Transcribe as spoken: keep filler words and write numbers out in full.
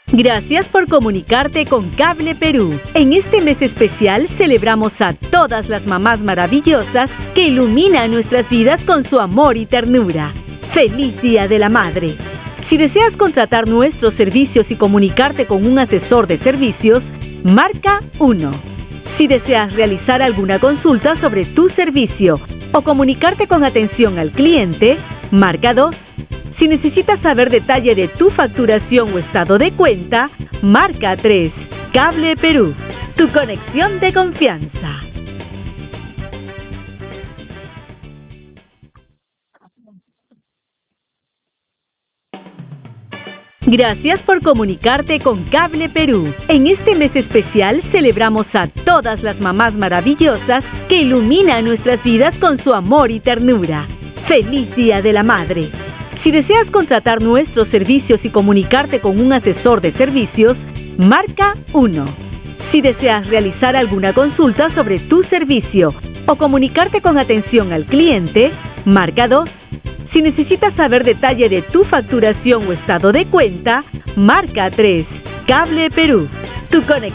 Gracias por comunicarte con Cable Perú. En este mes especial celebramos a todas las mamás maravillosas que iluminan nuestras vidas con su amor y ternura. ¡Feliz Día de la Madre! Si deseas contratar nuestros servicios y comunicarte con un asesor de servicios, marca uno. Si deseas realizar alguna consulta sobre tu servicio o comunicarte con atención al cliente, marca dos. Si necesitas saber detalle de tu facturación o estado de cuenta, marca tres. Cable Perú, tu conexión de confianza. Gracias por comunicarte con Cable Perú. En este mes especial celebramos a todas las mamás maravillosas que iluminan nuestras vidas con su amor y ternura. ¡Feliz Día de la Madre! Si deseas contratar nuestros servicios y comunicarte con un asesor de servicios, marca uno. Si deseas realizar alguna consulta sobre tu servicio o comunicarte con atención al cliente, marca dos. Si necesitas saber detalle de tu facturación o estado de cuenta, marca tres. Cable Perú, tu conexión.